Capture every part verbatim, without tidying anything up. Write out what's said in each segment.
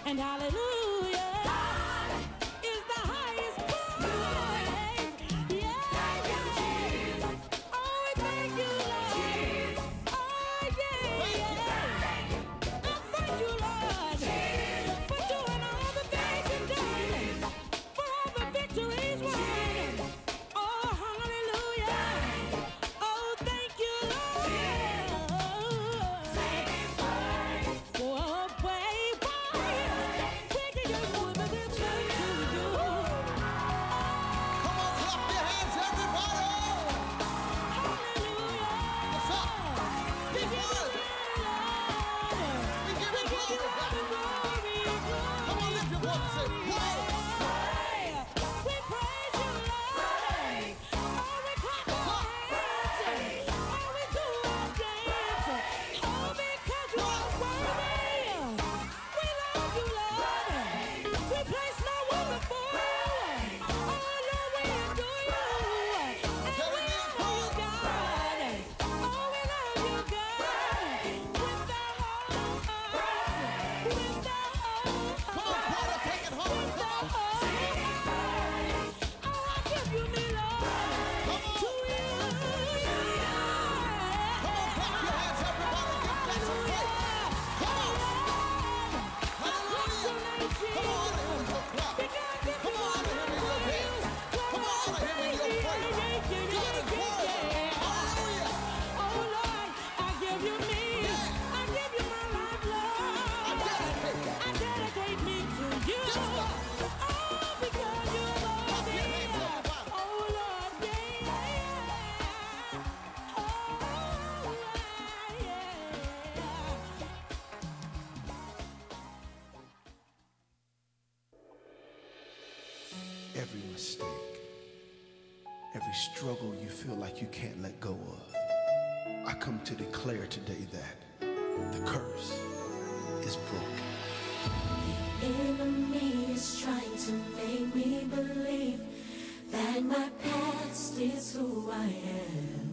And hallelujah is the highest praise. Yeah, yeah. Oh, we thank you, Lord. Oh, yeah, yeah. I thank you, Lord, for doing all the things you've done, for all the victories won. Oh, hallelujah. Oh, thank you, Lord. For a way, why? Taking your foot, but it's good to do. Come on, clap your hands, everybody. Hallelujah. What's up? We He's give you worthy. honor. We give We him give you glory. all the glory, glory, Come on, lift your voice and say, glory. glory. We praise you, Lord. Oh, we clap What's our up? hands. Oh, we do our dance. Oh, because you are worthy. We love you, Lord. We place no one before you. Oh, Lord, we adore you. And Tell we him you love you, approve. God. Oh, we love you, God. With the whole heart. With the whole Come on, choir, heart. take it home. With the Come on. whole heart. Oh, I give you me, Lord. Come on. To you, yeah. Come on, clap your hands, everybody. Give God some praise. Come on. Hallelujah. Come on, out of here with your clap. Come on, out of here with your dance. Come on, out of here with your praise. God is worthy. Hallelujah. Oh Lord, I give you me. Yeah. I give you my life, Lord. I dedicate. I dedicate me to you. Yes, God. Oh, because you're Clap worthy. your hands, everybody. Oh Lord, yeah, yeah. Oh, yeah. Every mistake, every struggle you feel like you can't let go of, I come to declare today that the curse is broken. Enemy is trying to make me believe that my past is who I am,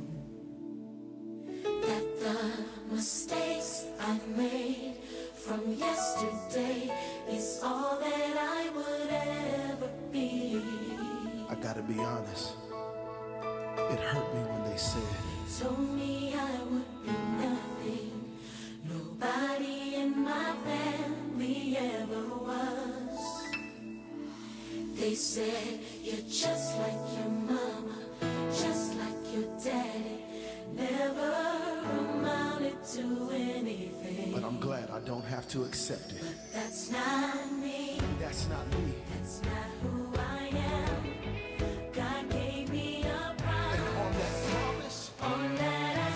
that the mistakes I made from yesterday is all that I would ever be. I gotta be honest, it hurt me when they said Told me I would be nothing, nobody in my family ever was. They said you're just like your mama, just like your daddy, never amounted to anything. but I'm glad I don't have to accept it. That's not me, That's not me. that's not who I am. God gave me a And promise, on that promise, on that I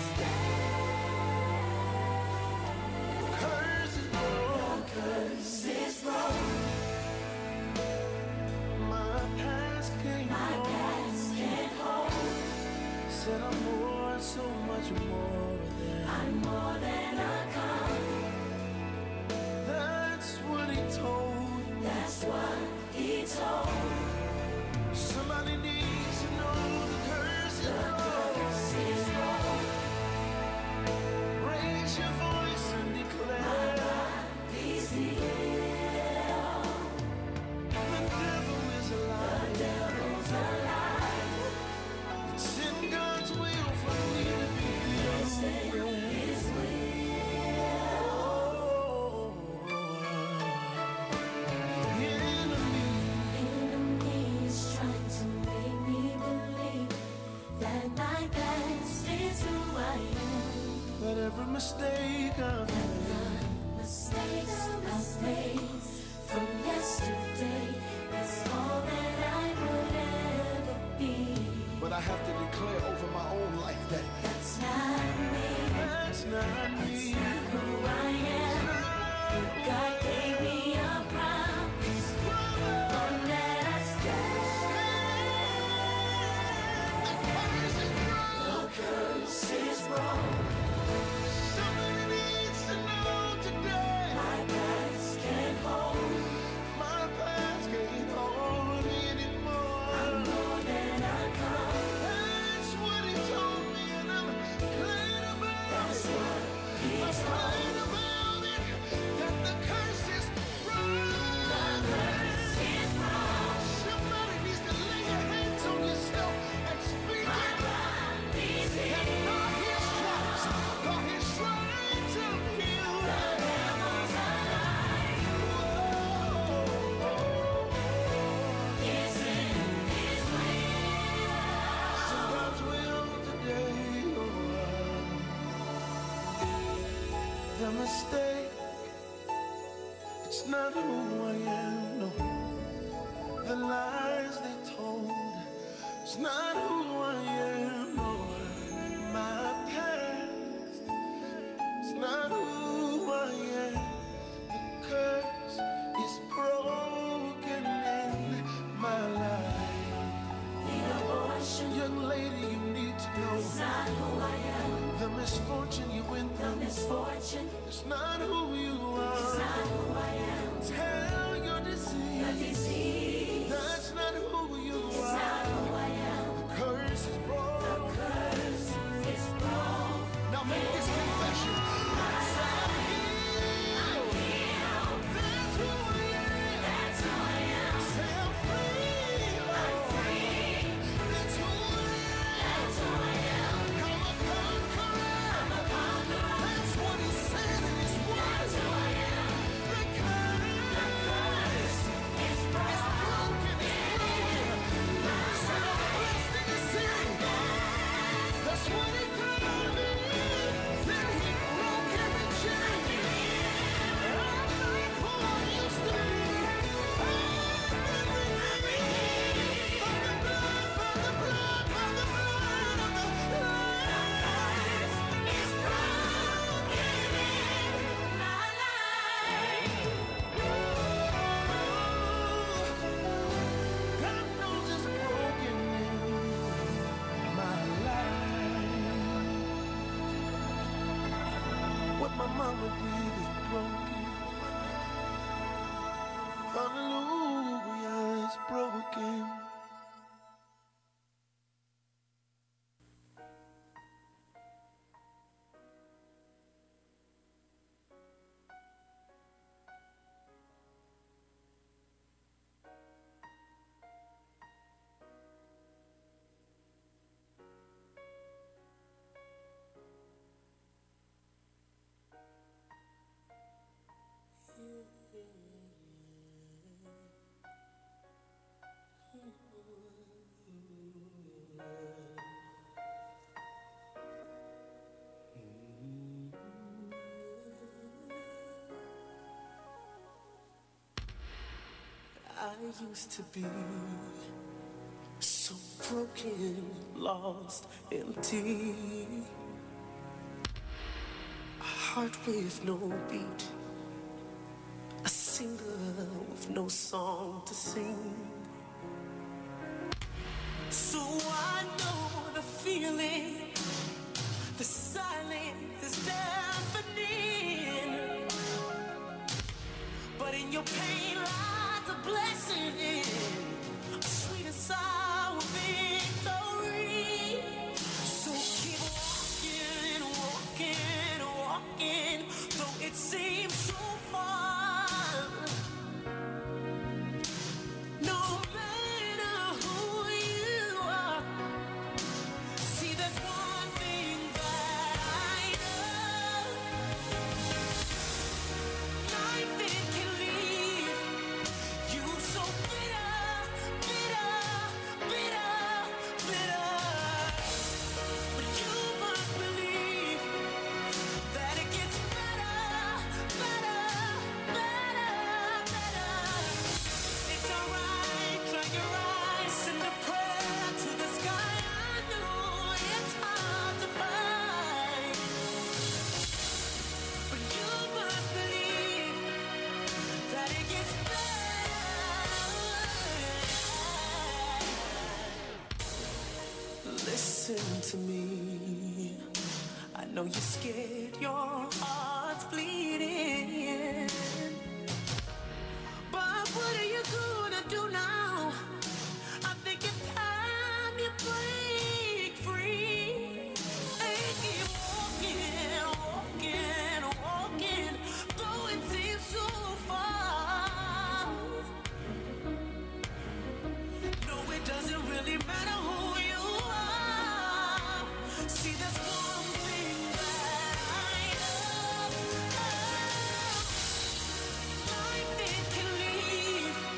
stand. curse is broken. Curse is broken, My past can't my hold. past can't hold. Said I'm more, so much more than. I'm more than a conqueror. That's what he told. That's what he told It's not who I am, no. The lies they told. It's not who I am, no. My past. It's not who I am. The curse is broken in my life. The abortion, young lady, you need to know. It's not who I am. The misfortune you went through. The misfortune. It's not who you are. It's not who I am. Tell your disease. The disease. That's not who you it's are. It's not who I am. The curse is broken. The curse is broken. Now make this confession. Say I'm healed. I'm healed. That's who I am. That's who I am. Say I'm free. I'm free. That's who I am. That's who I am. I'm a conqueror. I'm a conqueror. That's what he said in his word. That's who I am. The curse, the curse is broken. It's broken. It's broken. Say I'm blessed in the city. That's what he called me. Then he broke every chain. I'm not who I used to be. I've been redeemed by the blood, by the blood, by the blood of the Lamb. It's broken in my life. God knows it's broken in my life. What my mama did is broken. Hallelujah, it's broken. I used to be so broken, lost, empty. A heart with no beat, a singer with no song to sing. So I know the feeling, the silence is deafening. But in your pain lies a blessing, a sweet and sour victory. So keep walking, walking, walking, though it seems so far. No matter who you are, see there's one thing that I know. Life it can leave you so bitter, bitter, bitter, bitter. But you must believe that it gets better, better, better, better. It's alright, dry your eyes, send a prayer to the sky. I know it's hard to find, but you must believe that it gets better. Listen to me. I know you're scared, your heart's bleeding. But what are you gonna do now? I think it's time you break free and keep walking, walking, walking, though it seems so far. No, it doesn't really matter who you are. See, there's one thing that I know. Life it can leave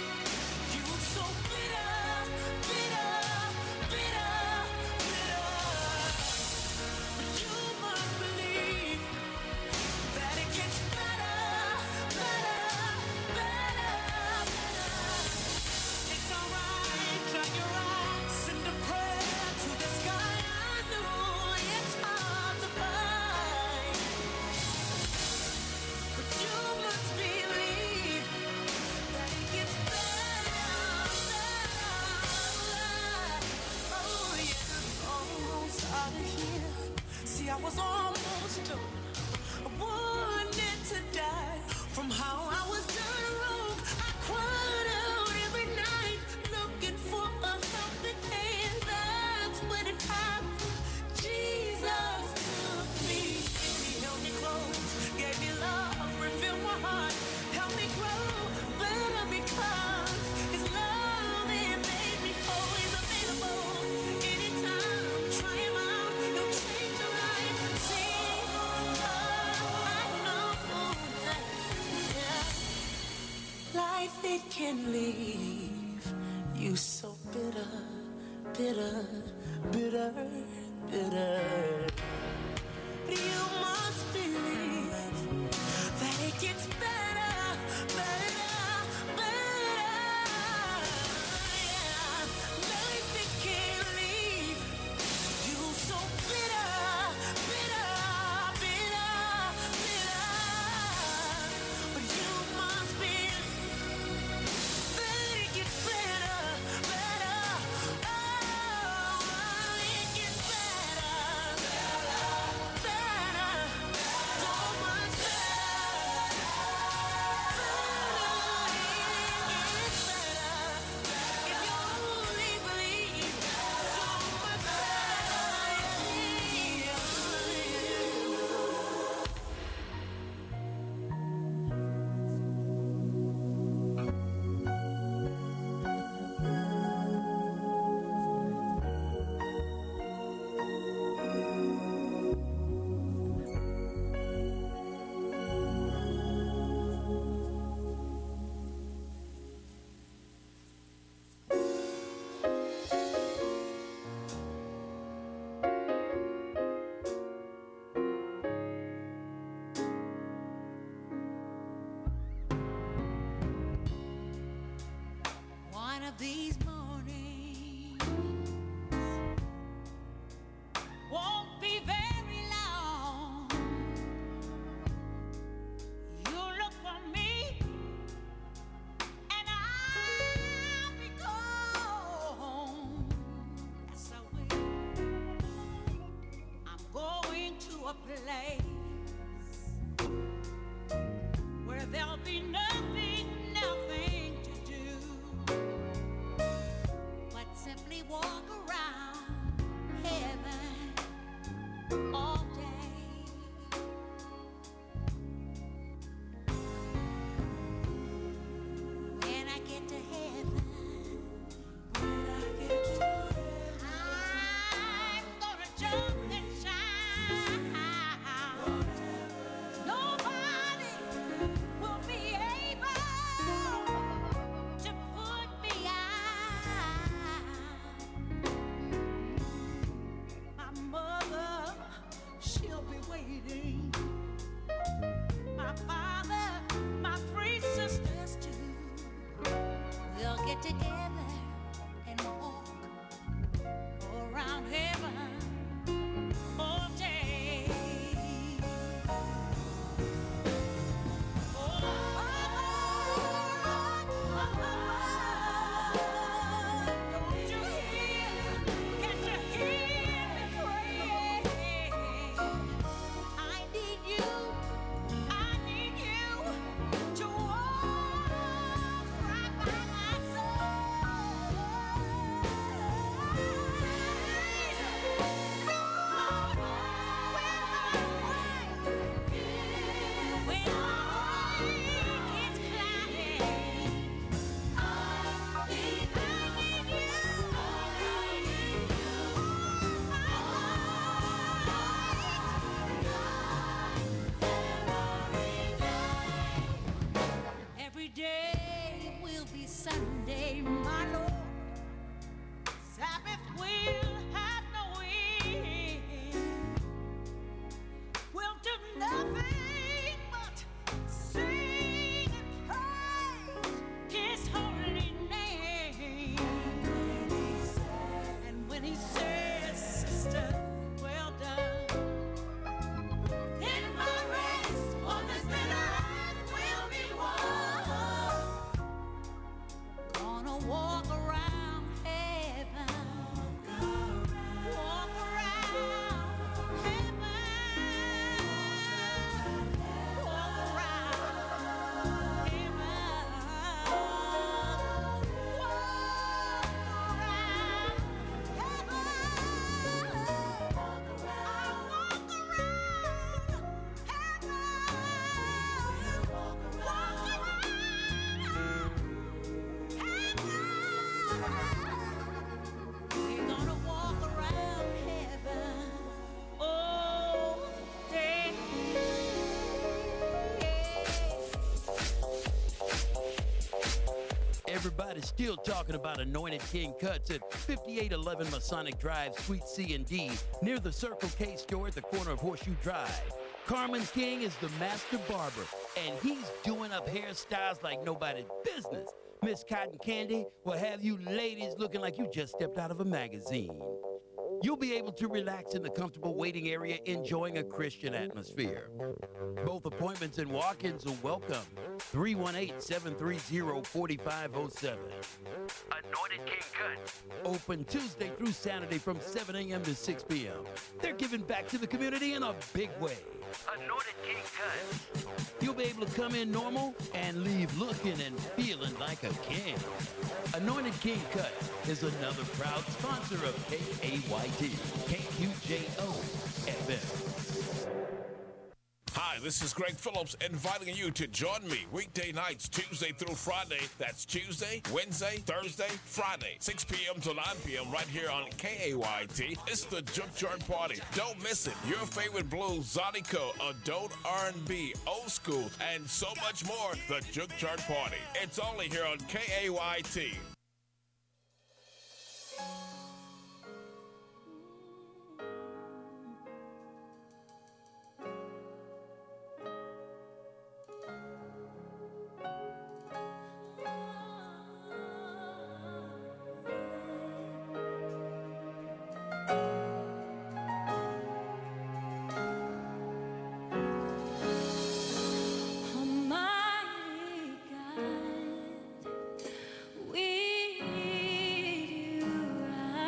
life it can leave you so bitter, bitter, bitter, bitter. But you must believe that it gets better, better, better. Yeah, life it can leave you so bitter, bitter, bitter, bitter. But you must believe that it gets better, better. Oh, it gets better, better, so much better. It gets better if you only believe. So much one of these mornings won't be very long. You look for me, and I'll be gone. Yes, I will. I'm going to a place where there'll be nothing, nothing to do but simply walk around heaven all day. When I get to heaven, when I get to heaven, I'm gonna jump and shout. Nobody will be able to put me out. My mother, she'll be waiting. My father, my three sisters too. We'll get together and walk around heaven all day. Don't you hear? Can't you hear me praying? I need you, I need you to walk right by my side. When my heart gets cloudy, I need you, I need you. Every day will be Sunday, my Lord. Sabbath will have no end. We'll do nothing but sing and praise His holy name. And when He says, sister, well done, then my race on this bitter earth will be won. Gonna walk around Everybody's still talking about Anointed King Cuts at fifty-eight eleven Masonic Drive, Suite C and D, near the Circle K store at the corner of Horseshoe Drive. Carmen King is the master barber, and he's doing up hairstyles like nobody's business. Miss Cotton Candy will have you ladies looking like you just stepped out of a magazine. You'll be able to relax in the comfortable waiting area, enjoying a Christian atmosphere. Both appointments and walk-ins are welcome. three one eight, seven three zero, four five zero seven. Anointed King Cuts. Open Tuesday through Saturday from seven a.m. to six p.m. They're giving back to the community in a big way. Anointed King Cuts. You'll be able to come in normal and leave looking and feeling like a king. Anointed King Cuts is another proud sponsor of K A Y T, K Q J O F M. Hi, this is Greg Phillips inviting you to join me weekday nights, Tuesday through Friday. That's Tuesday, Wednesday, Thursday, Friday, six p.m. to nine p.m. right here on K A Y T. It's the Junkyard Party. Don't miss it. Your favorite blues, Zydeco, adult R and B, old school, and so much more. The Junkyard Party. It's only here on K A Y T. Almighty God, we need you right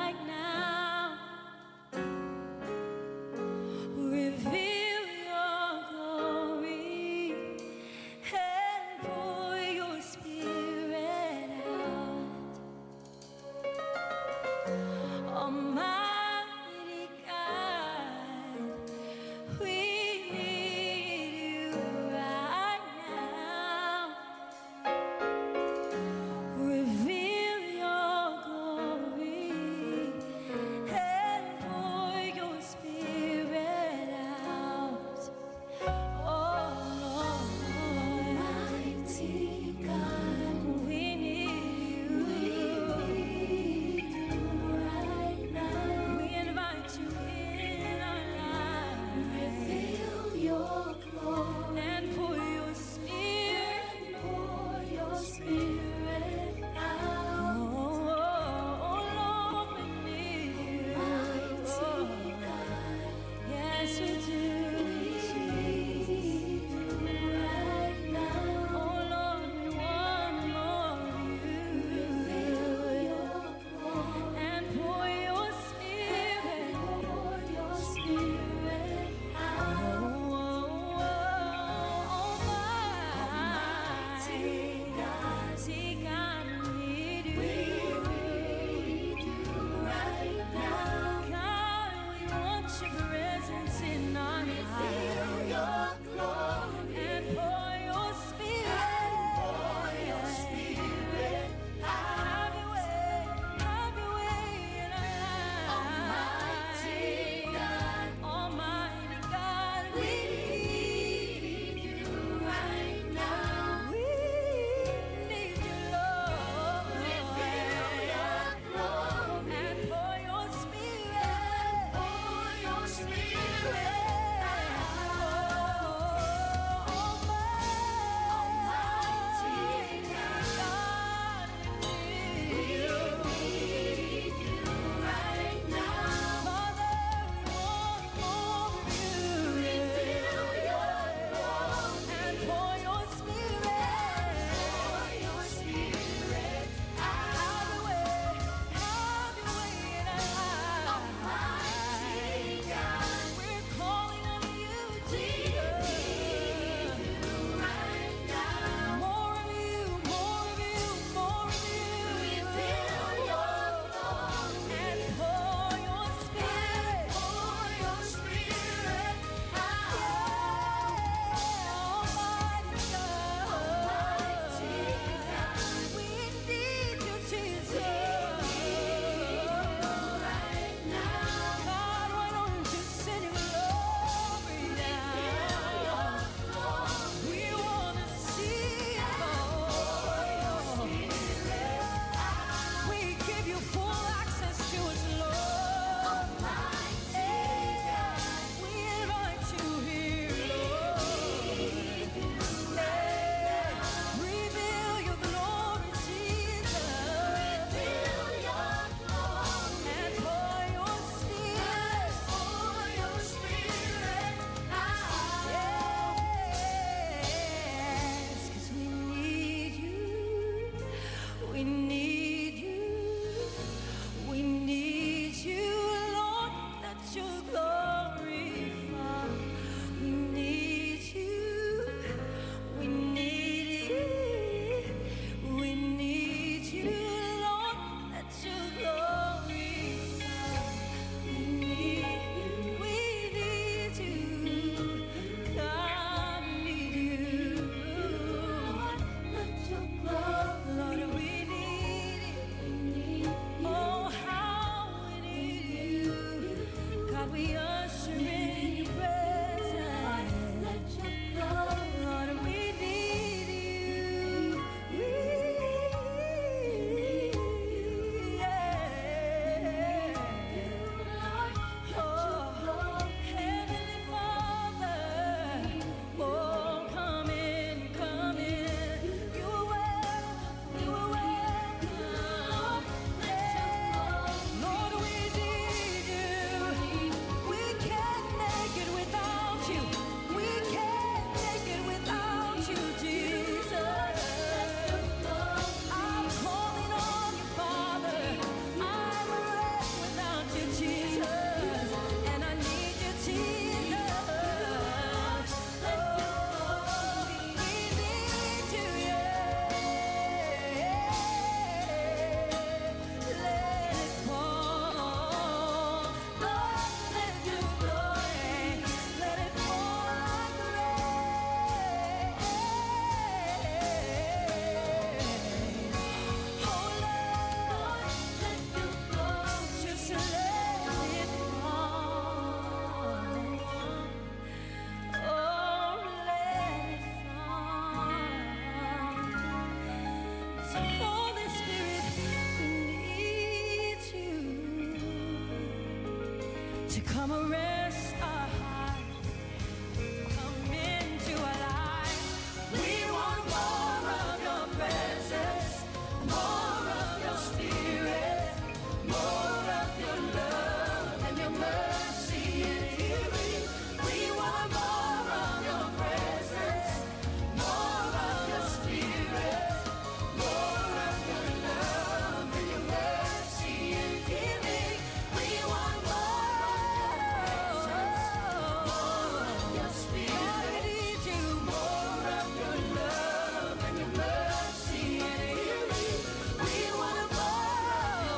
Come arrest our hearts. Come into our lives. We want more of your presence, more of your spirit, more of your love and your mercy and healing. We want more of your presence, more of your spirit, more of your love and your mercy and healing. We want more of your presence, more of your spirit. We need you. More of your love and your mercy and healing. We want more.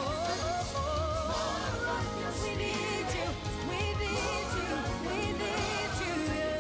We need you. We need you. We need you.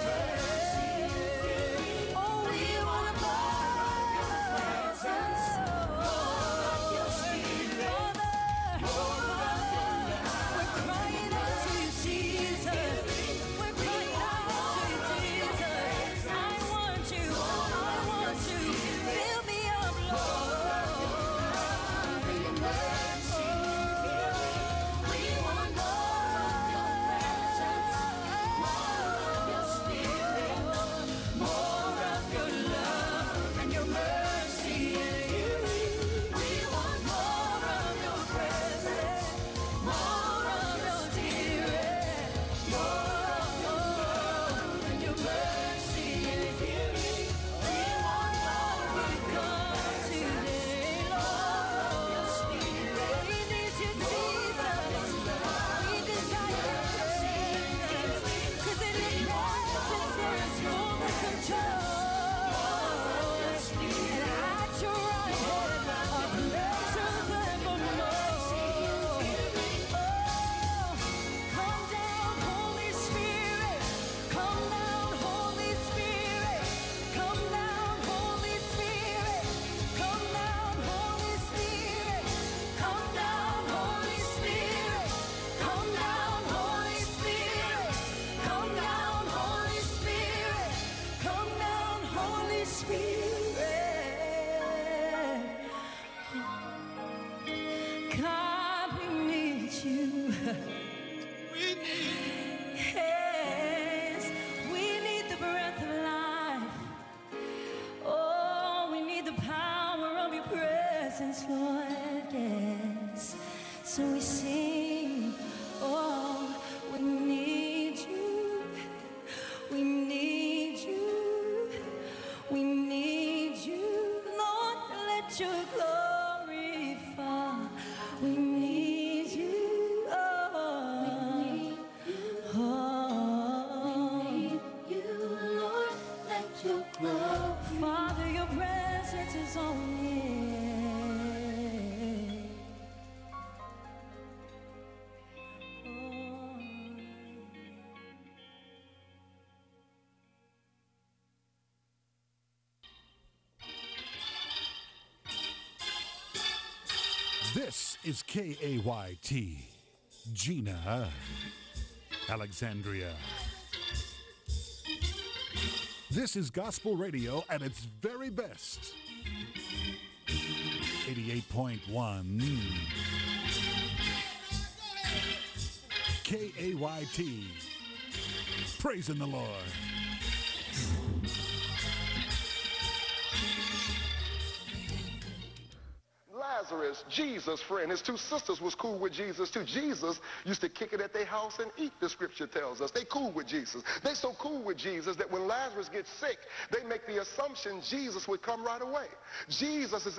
Oh, we want more of your presence, more of your spirit, more of your love. We're crying out to you, Jesus. We're crying out to you, Jesus. I want you. I want you. Fill me up, Lord. Your mercy and healing. We want more of your presence, more of your spirit, more of your love and your mercy and healing. We want more of your presence, more of your spirit, more of your love and your mercy and healing. We want more. We come today, Lord, of your spirit. We need you, Jesus. We desire your presence, 'cause in your presence there is fullness of joy. And at your right hand are pleasures evermore. Oh, come down, Holy Spirit. Come down, Holy Spirit. Come down, Holy Spirit. Come down, Holy Spirit. Come down, Holy Spirit. Come down, Holy Spirit. Come down, Holy Spirit. Come down, Holy Spirit. God, we need you. Yes, we need the breath of life. Oh, we need the power of your presence, Lord. Yes. So we sing, oh, we need you. We need you. We need you. Lord, let your glory fall. We need you. Oh, oh. You, Lord, let your glory. Father, your presence is on me. This is K A Y T, Gina, Alexandria. This is gospel radio at its very best. eighty-eight point one K A Y T, praising the Lord. Lazarus, Jesus' friend, his two sisters was cool with Jesus too. Jesus used to kick it at their house and eat, the scripture tells us. They cool with Jesus. They so cool with Jesus that when Lazarus gets sick, they make the assumption Jesus would come right away. Jesus is